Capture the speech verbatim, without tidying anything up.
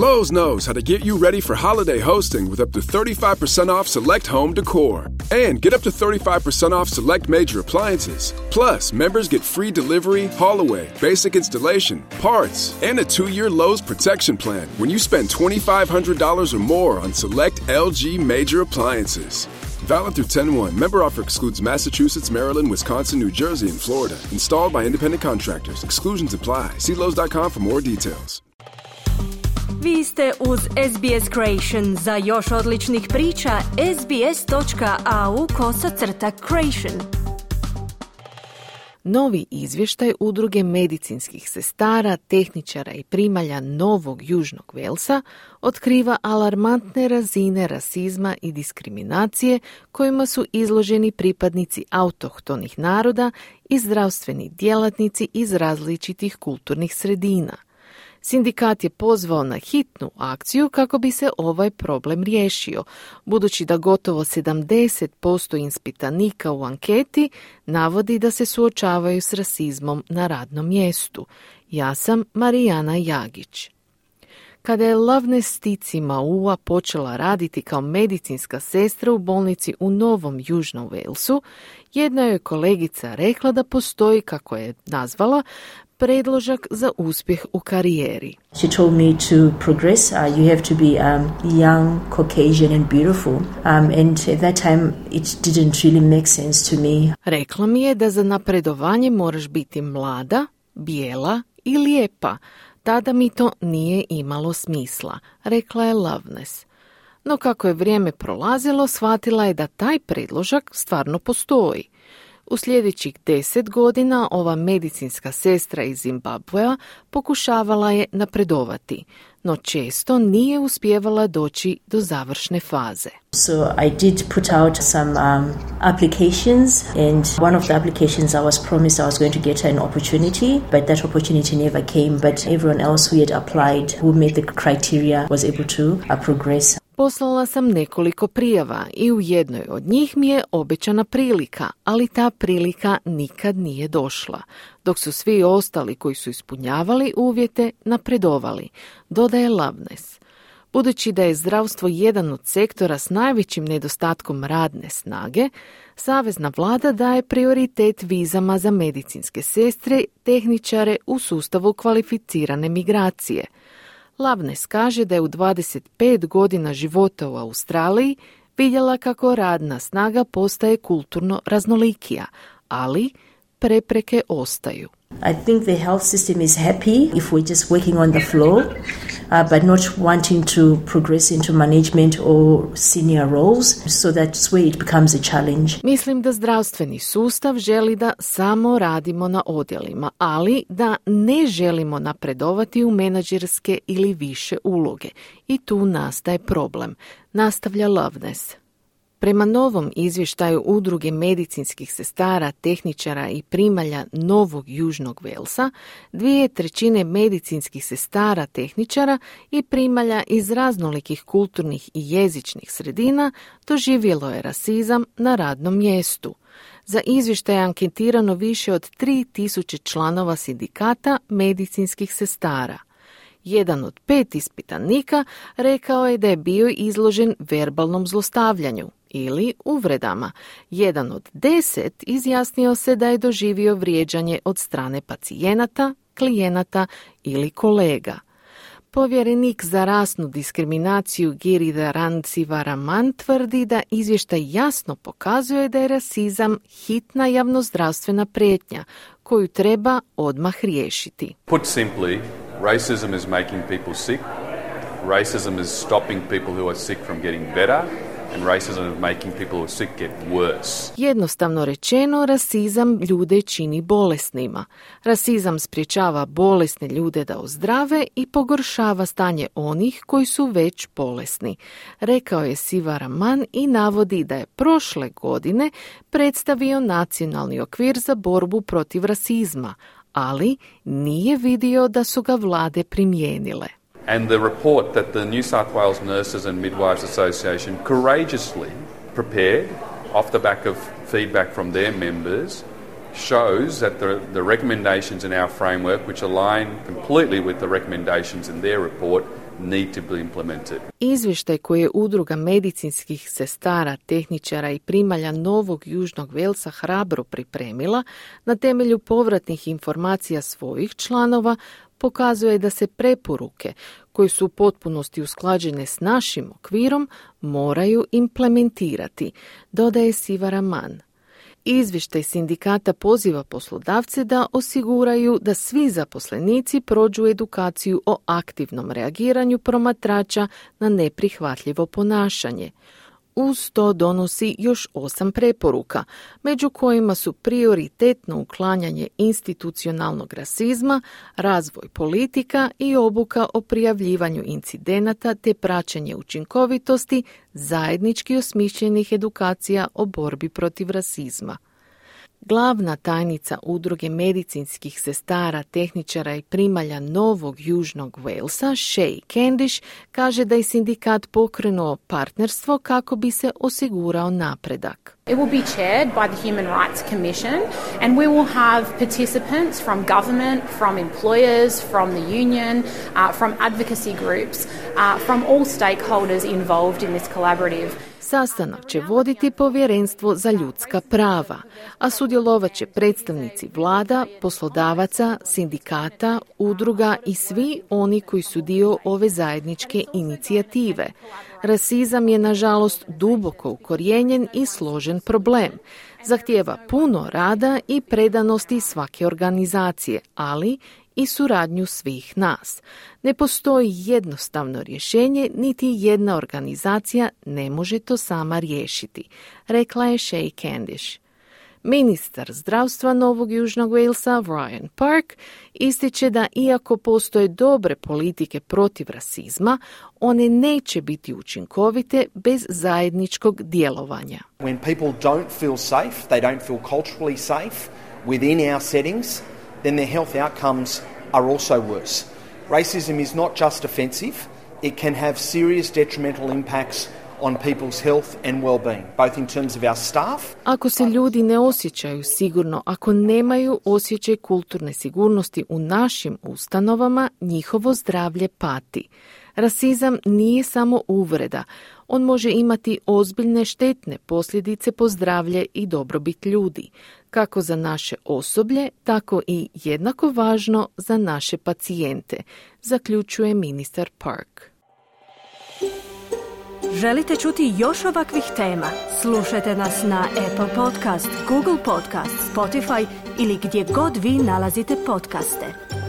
Lowe's knows how to get you ready for holiday hosting with up to thirty-five percent off select home decor. And get up to thirty-five percent off select major appliances. Plus, members get free delivery, haul-away, basic installation, parts, and a two-year Lowe's protection plan when you spend twenty-five hundred dollars or more on select L G major appliances. Valid through ten one. Member offer excludes Massachusetts, Maryland, Wisconsin, New Jersey, and Florida. Installed by independent contractors. Exclusions apply. See Lowe's dot com for more details. Vi ste uz S B S Creation. Za još odličnih priča, sbs.au kosacrta Creation. Novi izvještaj Udruge medicinskih sestara, tehničara i primalja Novog Južnog Velsa otkriva alarmantne razine rasizma i diskriminacije kojima su izloženi pripadnici autohtonih naroda i zdravstveni djelatnici iz različitih kulturnih sredina. Sindikat je pozvao na hitnu akciju kako bi se ovaj problem riješio, budući da gotovo sedamdeset posto ispitanika u anketi navodi da se suočavaju s rasizmom na radnom mjestu. Ja sam Marijana Jagić. Kada je Loveness Stici Maua počela raditi kao medicinska sestra u bolnici u Novom Južnom Velsu, jedna joj kolegica rekla da postoji, kako je nazvala, predložak za uspjeh u karijeri. She told me to progress, uh, you have to be um, young, Caucasian and beautiful. Um, and at that time it didn't really make sense to me. Rekla mi je da za napredovanje moraš biti mlada, bijela i lijepa. Tada mi to nije imalo smisla, rekla je Loveness. No kako je vrijeme prolazilo, shvatila je da taj predložak stvarno postoji. U sljedećih deset godina ova medicinska sestra iz Zimbabvea pokušavala je napredovati, no često nije uspijevala doći do završne faze. So I did put out some um, applications, and one of the applications I was promised I was going to get an opportunity, but that opportunity never came. But everyone else who had applied, who met the criteria, was able to uh, progress. Poslala sam nekoliko prijava i u jednoj od njih mi je obećana prilika, ali ta prilika nikad nije došla, dok su svi ostali koji su ispunjavali uvjete napredovali, dodaje Loveness. Budući da je zdravstvo jedan od sektora s najvećim nedostatkom radne snage, savezna vlada daje prioritet vizama za medicinske sestre, tehničare u sustavu kvalificirane migracije. Loveness kaže da je u dvadeset pet godina života u Australiji vidjela kako radna snaga postaje kulturno raznolikija, ali prepreke ostaju. I think the health system is happy if we're just working on the floor, uh, but not wanting to progress into management or senior roles, so that's where it becomes a challenge. Mislim da zdravstveni sustav želi da samo radimo na odjelima, ali da ne želimo napredovati u menadžerske ili više uloge. I tu nastaje problem, nastavlja Loveness. Prema novom izvještaju Udruge medicinskih sestara, tehničara i primalja Novog Južnog Velsa, dvije trećine medicinskih sestara, tehničara i primalja iz raznolikih kulturnih i jezičnih sredina doživjelo je rasizam na radnom mjestu. Za izvještaj je anketirano više od tri tisuće članova sindikata medicinskih sestara. Jedan od pet ispitanika rekao je da je bio izložen verbalnom zlostavljanju ili uvredama. Jedan od deset izjasnio se da je doživio vrijeđanje od strane pacijenata, klijenata ili kolega. Povjerenik za rasnu diskriminaciju Giridharan Sivaraman tvrdi da izvještaj jasno pokazuje da je rasizam hitna javnozdravstvena prijetnja koju treba odmah riješiti. Put simply, racism is making people sick. Racism is stopping people who are sick from getting better. And racism is making people who are sick get worse. Jednostavno rečeno, rasizam ljude čini bolesnima. Rasizam sprječava bolesne ljude da ozdrave i pogoršava stanje onih koji su već bolesni, rekao je Sivaraman i navodi da je prošle godine predstavio nacionalni okvir za borbu protiv rasizma, ali nije vidio da su ga vlade primijenile. And the report that the New South Wales Nurses and Midwives Association courageously prepared off the back of feedback from their members shows that the, the recommendations in our framework, which align completely with the recommendations in their report, need to be implemented. Izvještaj koji je udruga medicinskih sestara, tehničara i primalja Novog Južnog Velsa hrabro pripremila na temelju povratnih informacija svojih članova pokazuje da se preporuke koje su u potpunosti usklađene s našim okvirom moraju implementirati, dodaje Siva Raman. Izvještaj sindikata poziva poslodavce da osiguraju da svi zaposlenici prođu edukaciju o aktivnom reagiranju promatrača na neprihvatljivo ponašanje. Uz to donosi još osam preporuka, među kojima su prioritetno uklanjanje institucionalnog rasizma, razvoj politika i obuka o prijavljivanju incidenata te praćenje učinkovitosti zajednički osmišljenih edukacija o borbi protiv rasizma. Glavna tajnica udruge medicinskih sestara, tehničara i primalja Novog Južnog Walesa, Shay Candish, kaže da je sindikat pokrenuo partnerstvo kako bi se osigurao napredak. It will be chaired by the Human Rights Commission, and we will have participants from government, from employers, from the union, uh, from advocacy groups, uh, from all stakeholders involved in this collaborative. Sastanak će voditi Povjerenstvo za ljudska prava, a sudjelovat će predstavnici vlada, poslodavaca, sindikata, udruga i svi oni koji su dio ove zajedničke inicijative. Rasizam je, nažalost, duboko ukorijenjen i složen problem. Zahtijeva puno rada i predanosti svake organizacije, ali i suradnju svih nas. Ne postoji jednostavno rješenje, niti jedna organizacija ne može to sama riješiti, rekla je Shay Candish. Ministar zdravstva Novog Južnog Walesa, Ryan Park, ističe da iako postoje dobre politike protiv rasizma, one neće biti učinkovite bez zajedničkog djelovanja. When people don't feel safe, they don't feel culturally safe within our settings, then their health outcomes are also worse. Racism is not just offensive, it can have serious detrimental impacts on people's health and well-being, both in terms of our staff. Ako se ljudi ne osjećaju sigurno, ako nemaju osjećaj kulturne sigurnosti u našim ustanovama, njihovo zdravlje pati. Rasizam nije samo uvreda, on može imati ozbiljne štetne posljedice po zdravlje i dobrobit ljudi, kako za naše osoblje, tako i jednako važno za naše pacijente, zaključuje ministar Park. Želite čuti još ovakvih tema? Slušajte nas na Apple Podcast, Google Podcast, Spotify ili gdje god vi nalazite podcaste.